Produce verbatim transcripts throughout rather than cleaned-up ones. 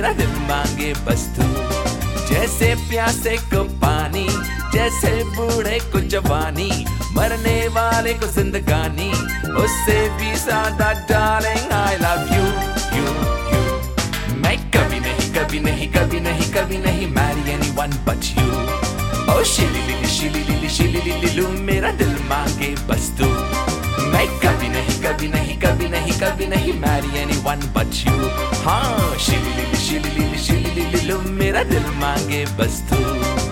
मेरा दिल मांगे बस तू। जैसे प्यासे को पानी, जैसे बूढ़े को जवानी, मरने वाले को जिंदगानी, उससे भी ज्यादा darling I love you you you. मैं कभी नहीं कभी नहीं कभी नहीं कभी नहीं मैरी एनीवन बट यू। ओ शिली लिली शिली लिली शिली लिली मेरा दिल मांगे बस तू। मैं कभी नहीं कभी नहीं कभी नहीं कभी नहीं मैरी एनीवन बट यू। हाँ शिली लिली शिली लिली शिली लिली मेरा दिल मांगे बस तू।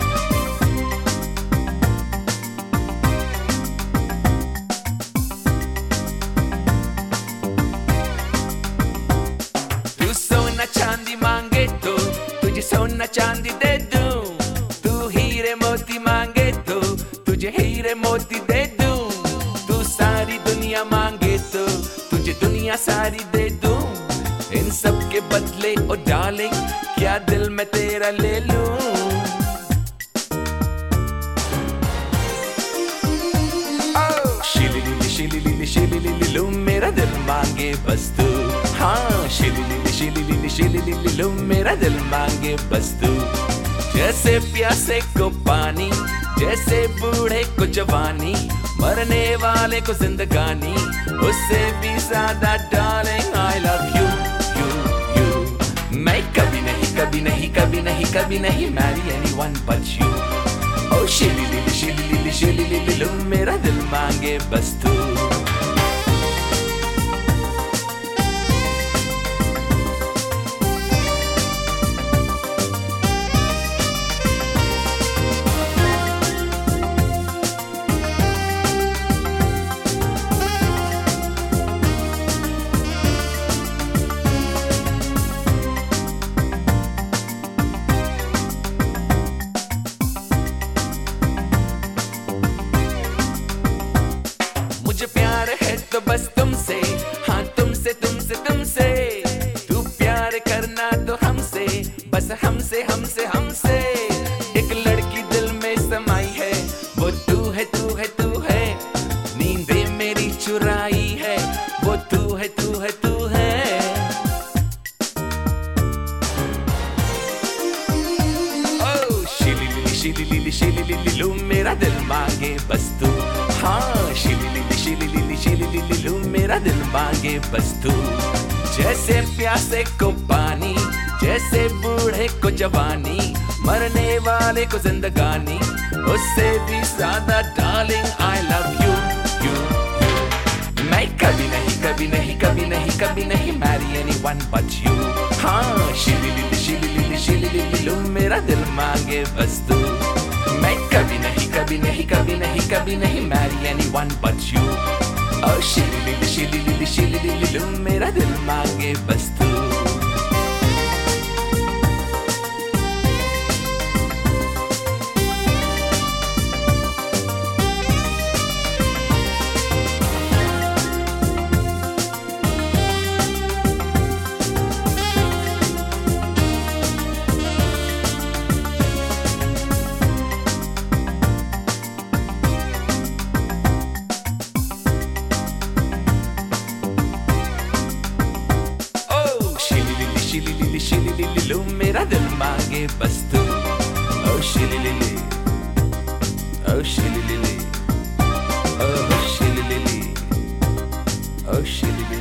तू सोना चांदी मांगे तो तुझे सोना चांदी दे दूं। तू हीरे मोती मांगे तो तुझे हीरे मोती दे दूं। तू सारी दुनिया मांगे तो तुझे दुनिया सारी दे दूं। इन सब के बदले ओ डार्लिंग क्या दिल में तेरा ले लूं। ओ शिली लिली शिली लिली शिली लिली मेरा दिल मांगे बस तू। हाँ शिली लिली शिली लिली शिली लिली मेरा दिल मांगे बस तू। जैसे प्यासे को पानी, जैसे बूढ़े को जवानी, मरने वाले को जिंदगानी, उससे भी ज्यादा darling I love you you you. मैं कभी नहीं कभी नहीं कभी नहीं कभी नहीं मैरी एनीवन बट यू। ओ शिली लिली शिली लिली शिली लिली मेरा दिल मांगे बस तू। मुझे प्यार है तो बस तुमसे, हाँ तुमसे तुमसे तुमसे। तू प्यार करना तो हमसे, बस हमसे हमसे हमसे। एक लड़की दिल में समाई है, वो तू है तू है तू है। नींदे मेरी चुराई है, वो तू है तू है तू है। ओ शिली लिली शिली लिली शिली लिली मेरा दिल मांगे बस तू। हाँ शिली लिली शिली लिली शिली लिली मेरा दिल मांगे बस तू। जैसे प्यासे को पानी, जैसे बूढ़े को जवानी, मरने वाले को जिंदगानी, उससे भी ज्यादा darling I love you you you. मैं कभी नहीं कभी नहीं कभी नहीं कभी नहीं मैरी एनीवन बट यू। हाँ शिली लिली शिली लिली शिली लिली मेरा दिल मांगे बस तू। मैं कभी नहीं कभी नहीं कभी नहीं कभी नहीं मैरी एनीवन बट यू। ओ शिली लिली शिली लिली शिली लिली मेरा दिल मांगे बस तू। शिली लिली शिली लिली मेरा दिल मांगे बस तू। ओ शिली लिली ओ शिली लिली ओ शिली लिली ओ शिली लिली।